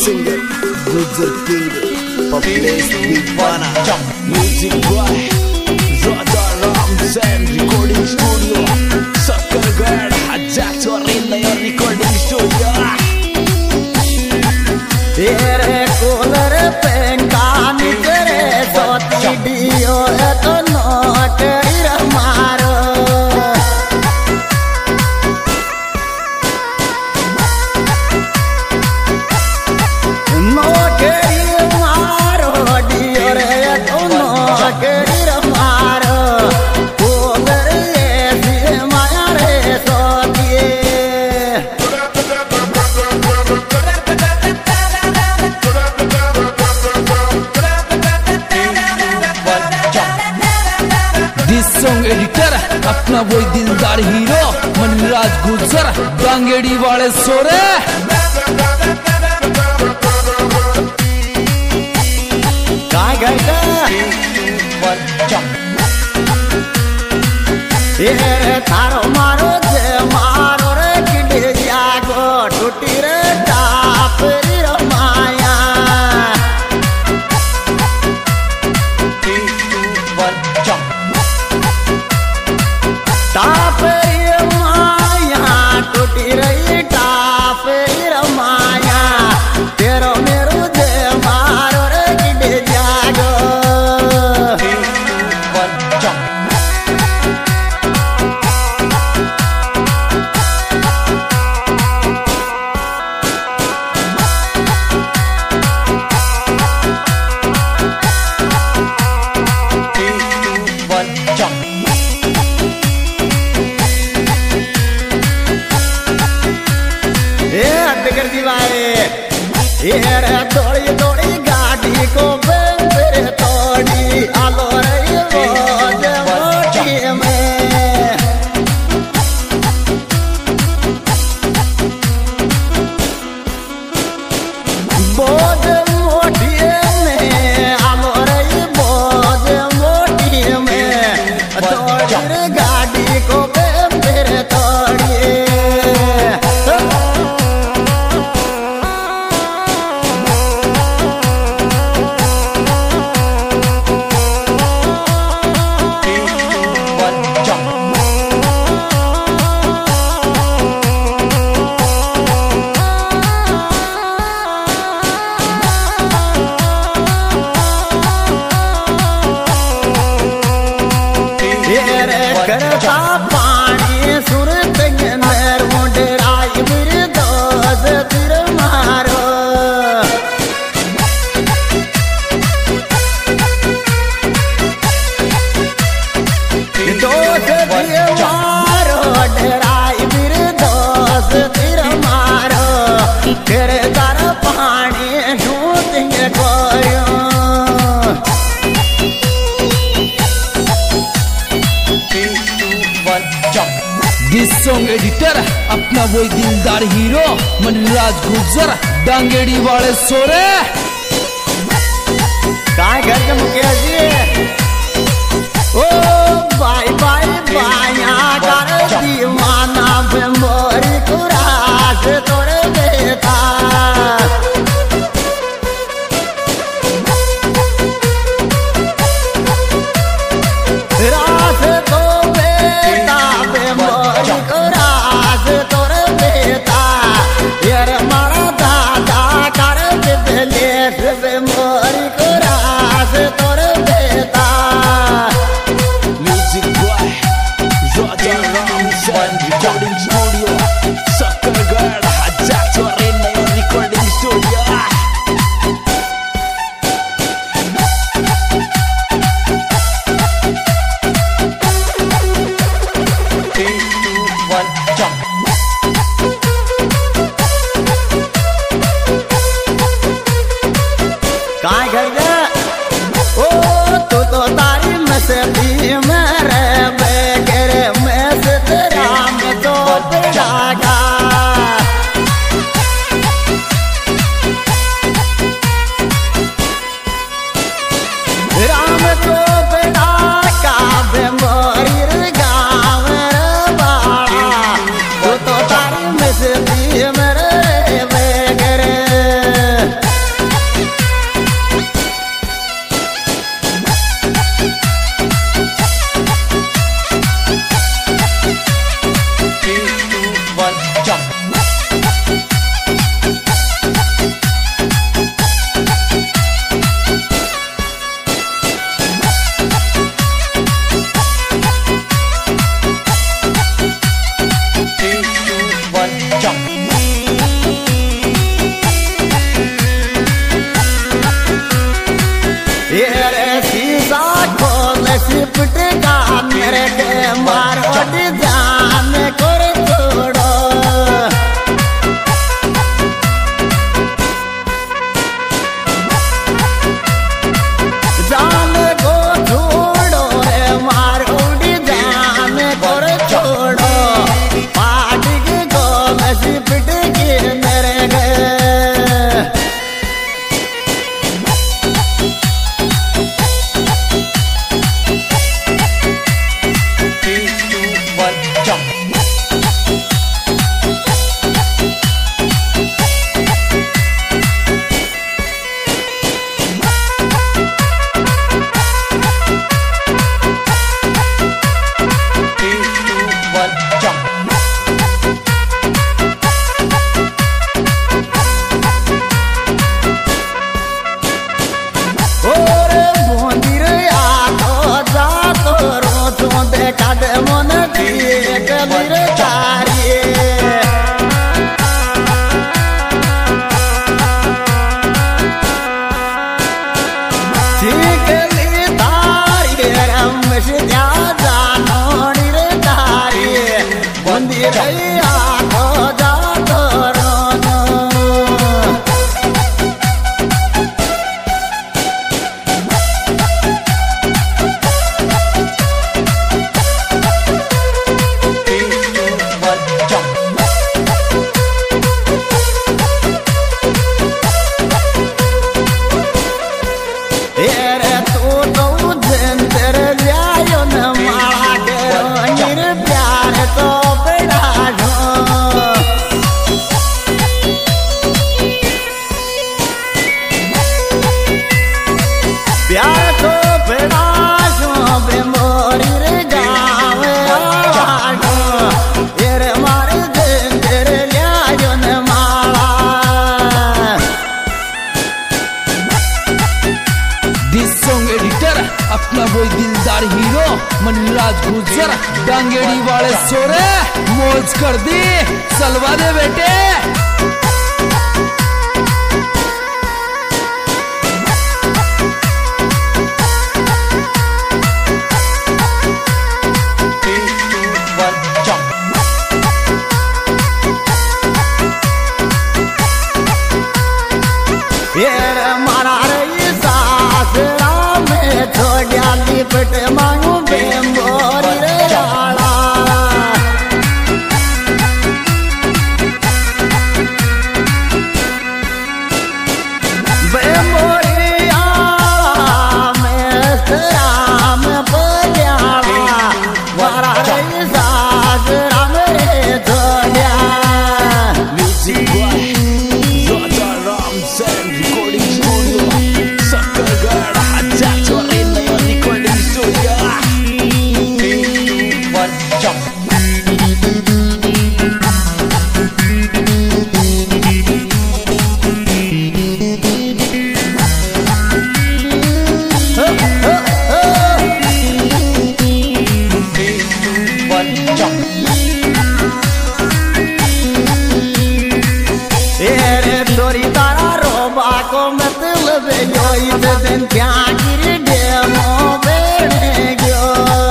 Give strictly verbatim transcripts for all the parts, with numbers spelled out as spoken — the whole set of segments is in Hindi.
singer Gujar King Publish Divana Music by Raja Ram Sen Recording Studio Sakargarh Hajjatorin Naya Recording Studio तेरे कूलर पेन का निकरे सोती डियो तो नोटरी मारो नोटरी मारो डियो रे तो नोटरी मारो कूलर ऐसी माया रे सोती सॉन्ग एडिटर अपना वही दिलदार हीरो मनराज गुजर गांगेड़ी वाले सोरे काय घंटा ये थारो मारो जे मारो रे किडे जागो टूटी रे टाप रे माया टाप रे माया टूटी रे टाप रे माया तेरो मेरो जे मारो रे किडे जागो ये रे दौड़ी दौड़ी गाड़ी को बेरे तोड़ी आलो रे बोझ मोटी में बोझ मोटी में आलो रे बोझ मोटी में दौड़ी गाड़ी को बेरे तोड़ी करता पानी सुरत नर मुंडराई मेरे दोस्त तिर मारो दोस्त तिर मारो डराई मेरे दोस्त तिर मारो तेरे दर पानी ढूंढेंगे कोरियो दिस सॉन्ग एडिटर अपना वही दिलदार हीरो मनराज गुजर डांगेड़ी वाले सोरे काय घर के मुखिया जी ओ बाय बाय बाया कर दीवाना बेमोरी कुराश तोरे बेटा रास तो बेटा बेमोरी कुराश तोरे बेटा यार मारा दादा कर दिले बेमोरी कुराश तोरे बेटा Music by Raja Ram Sen Recording Studio Sakargarh Hajjatorin Naya Recording Studio काय घर गया ओ तू तो तारी मस्ती में रे बेगरे में से तेरा में तो बेड़ागा राम तो बेड़ा का बेमोरी रे गाँव रे बाड़ा तू तो तारी मस्ती में रे बेगरे लिपट का मेरे के मारो जान कर छोड़ो जान को छोड़ो रे मारो जान कर छोड़ो पाट के को लिपट के मेरे के मन ठीक तारी ठीक तारी रमेश जा जानोड़ी रे तारी मंदिर आखो जा अपना वो दिलदार हीरो मनराज गुर्जर डांगेड़ी वाले सोरे मौज कर दी सलवा दे बेटे लिपट मांगू बेमोरी रे आला बेमोरी आला में राम बोलियाला वारा रे सास राम रे धोलिया music boy Raja Ram Sain recording studio Sakkargarh हजार चौरानवे रिकॉर्डिंग स्टूडियो तोरी तारा रोबा को मतलब यो दिन क्या गिर डेमो बेड़े गयो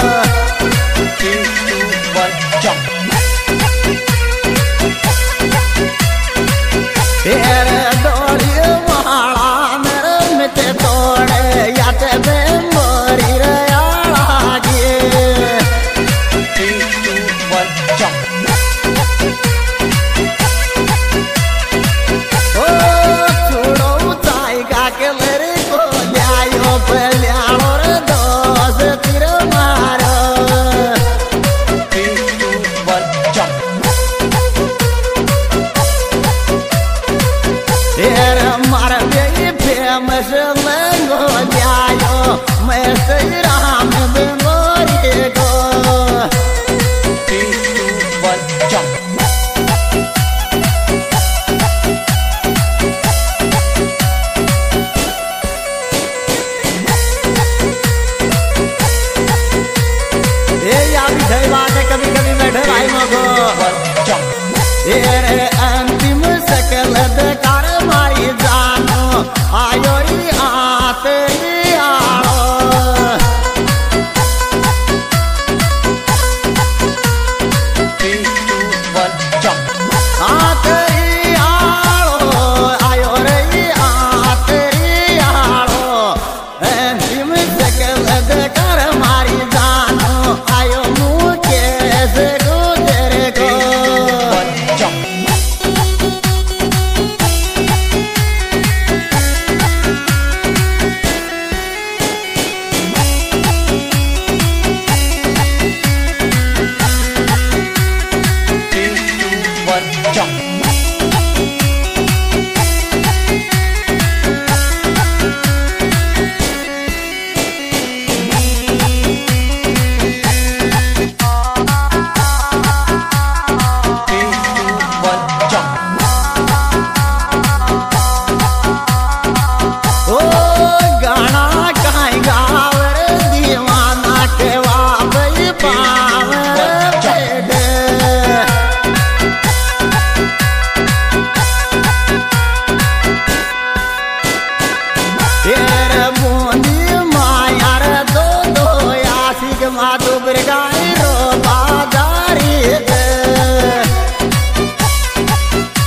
तेरे डोरी माला मेरे मिटे तोड़े या ते बेमोरी रे आला गे मैं सही राम बेमोरी को